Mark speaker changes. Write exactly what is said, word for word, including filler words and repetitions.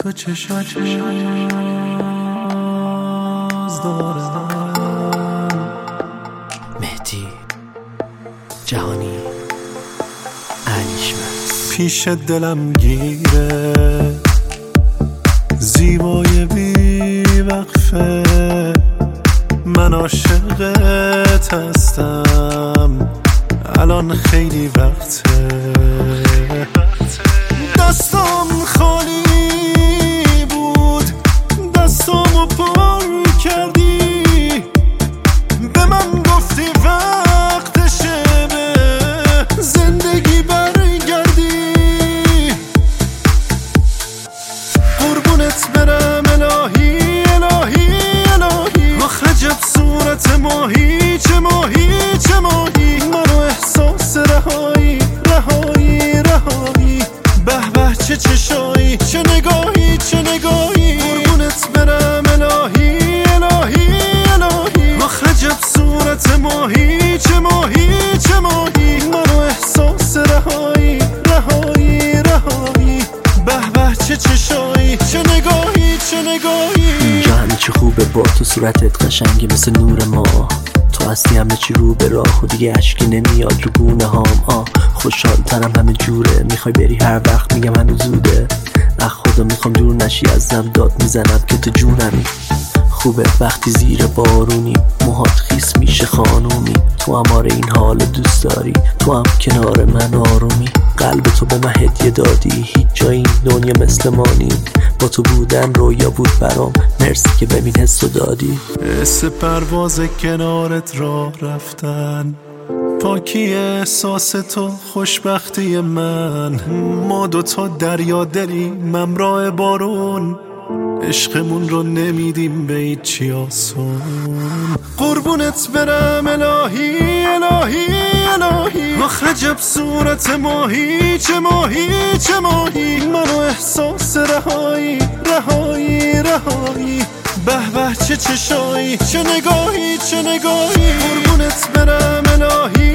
Speaker 1: تو چشات باز دارم.
Speaker 2: مهدی جهانی علیشمس
Speaker 1: پیش دلم گیره زیبای بی وقفه، من عاشقت هستم الان خیلی وقته. دستم خالی بود دستامو پر کردی، به من گفتی وقتشه به زندگی برگردی. قربونت برم الهی الهی الهی، آخ عجب صورت ماهی چه ماهی چه ماهی، منو احساس رهایی رهایی رهایی. به به چه چشایی چه نگاهی چه نگاهی، قربونت برم الهی الهی الهی، آخ عجب صورت ماهی چه ماهی چه ماهی، منو احساس رهایی رهایی رهایی. به به چه چشایی چه نگاهی چه نگاهی.
Speaker 2: اینجا همه چی خوبه با تو، صورتت قشنگی مثل نور ماه، تو هستی همه چی رو به راه و دیگه اشکی نمیاد رو گونه هام. آه خوشحال ترم همه جوره، میخوای بری هر وقت میگم هنوز زوده. اخ خدا میخوام دور نشی ازم، داد میزنم که تو جونمی. خوبه وقتی زیر بارونی موهات خیس میشه خانومی، تو هم آره این حال دوست داری، تو هم کنار من آرومی. قلب تو به من هدیه دادی، هیچ جای این دنیا مثل ما نی، با تو بودن رویا بود برام، مرسی که ببین حسو دادی.
Speaker 1: حس پرواز کنارت را رفتن، پاکی احساس تو خوشبختی من. ما دوتا دریا دلیم همراه بارون، عشقمون رو نمیدیم به هیچی آسون. قربونت برم الهی الهی الهی، آخ عجب صورت ماهی چه ماهی چه ماهی، منو احساس رهایی رهایی رهایی. به به چه چشایی چه نگاهی چه نگاهی، قربونت برم الهی